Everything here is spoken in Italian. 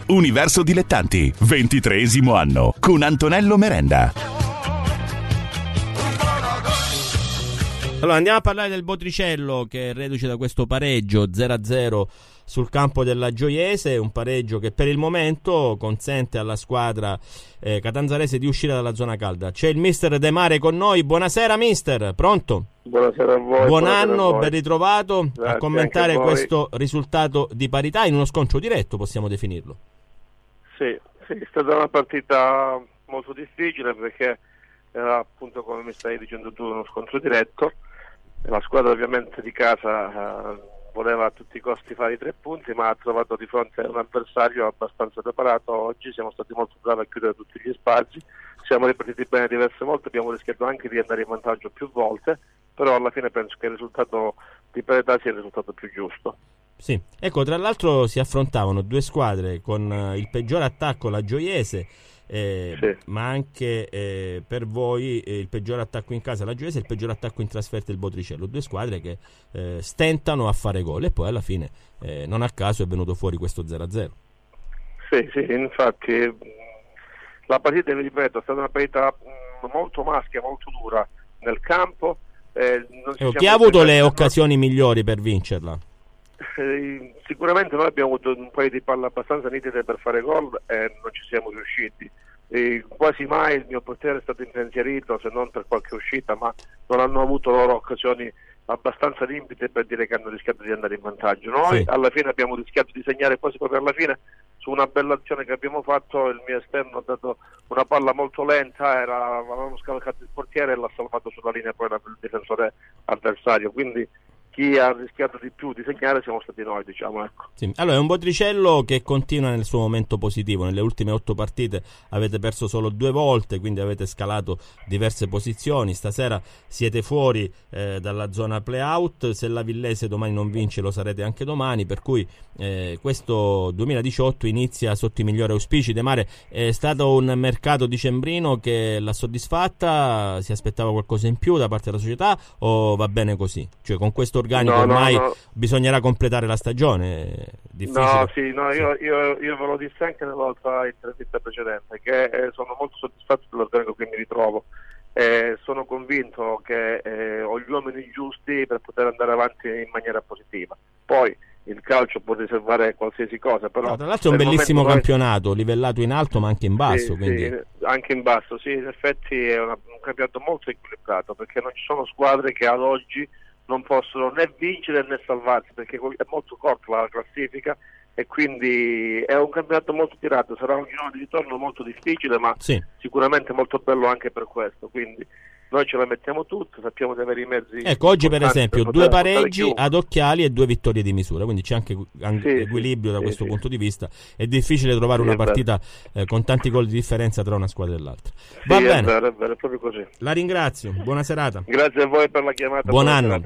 Universo Dilettanti, 23° anno, con Antonello Merenda. Allora andiamo a parlare del Botricello, che è reduce da questo pareggio 0-0 sul campo della Gioiese, un pareggio che per il momento consente alla squadra catanzarese di uscire dalla zona calda. C'è il mister De Mare con noi. Buonasera mister, pronto? Buonasera a voi. Buon anno, ben ritrovato. Grazie, a commentare a questo risultato di parità in uno scontro diretto, possiamo definirlo. Sì, è stata una partita molto difficile perché era, appunto, come mi stai dicendo tu, uno scontro diretto. La squadra ovviamente di casa voleva a tutti i costi fare i 3 punti, ma ha trovato di fronte un avversario abbastanza preparato. Oggi siamo stati molto bravi a chiudere tutti gli spazi, siamo ripartiti bene diverse volte, abbiamo rischiato anche di andare in vantaggio più volte, però alla fine penso che il risultato di parità sia il risultato più giusto. Sì, ecco, tra l'altro si affrontavano due squadre con il peggiore attacco, la Gioiese, sì, ma anche per voi il peggiore attacco in casa la Gioiese e il peggiore attacco in trasferta il Botricello, due squadre che stentano a fare gol, e poi alla fine non a caso è venuto fuori questo 0-0. Sì, infatti la partita, vi ripeto, è stata una partita molto maschia, molto dura nel campo. Chi ha avuto le occasioni migliori per vincerla? Sicuramente noi abbiamo avuto un paio di palle abbastanza nitide per fare gol e non ci siamo riusciti. Quasi mai il mio portiere è stato impensierito, se non per qualche uscita, ma non hanno avuto loro occasioni abbastanza limpide per dire che hanno rischiato di andare in vantaggio. Noi sì, alla fine abbiamo rischiato di segnare quasi proprio alla fine su una bella azione che abbiamo fatto. Il mio esterno ha dato una palla molto lenta, avevamo scavalcato il portiere e l'ha salvato sulla linea poi il difensore avversario, quindi chi ha rischiato di più di segnare siamo stati noi, diciamo, ecco. Sì. Allora è un Botricello che continua nel suo momento positivo. Nelle ultime 8 partite avete perso solo 2 volte, quindi avete scalato diverse posizioni. Stasera siete fuori dalla zona play-out. Se la Villese domani non vince lo sarete anche domani, per cui questo 2018 inizia sotto i migliori auspici. De Mare, è stato un mercato dicembrino che l'ha soddisfatta? Si aspettava qualcosa in più da parte della società o va bene così? Cioè con questo organico ormai bisognerà completare la stagione? Difficile. Io ve lo dissi anche nell'altra intervista precedente che sono molto soddisfatto dell'organico che mi ritrovo. Sono convinto che ho gli uomini giusti per poter andare avanti in maniera positiva. Poi il calcio può riservare qualsiasi cosa, però tra l'altro è un bellissimo campionato, livellato in alto ma anche in basso. Sì, quindi... sì, anche in basso, sì, in effetti è un campionato molto equilibrato, perché non ci sono squadre che ad oggi non possono né vincere né salvarsi, perché è molto corta la classifica e quindi è un campionato molto tirato. Sarà un girone di ritorno molto difficile, ma sì, sicuramente molto bello anche per questo, quindi noi ce la mettiamo tutte, sappiamo di avere i mezzi. Ecco, oggi per esempio 2 pareggi ad occhiali e 2 vittorie di misura, quindi c'è anche equilibrio da questo punto di vista. È difficile trovare una partita con tanti gol di differenza tra una squadra e l'altra. Va bene, è vero, è proprio così. la ringrazio, buona serata. Grazie a voi per la chiamata. Buon anno.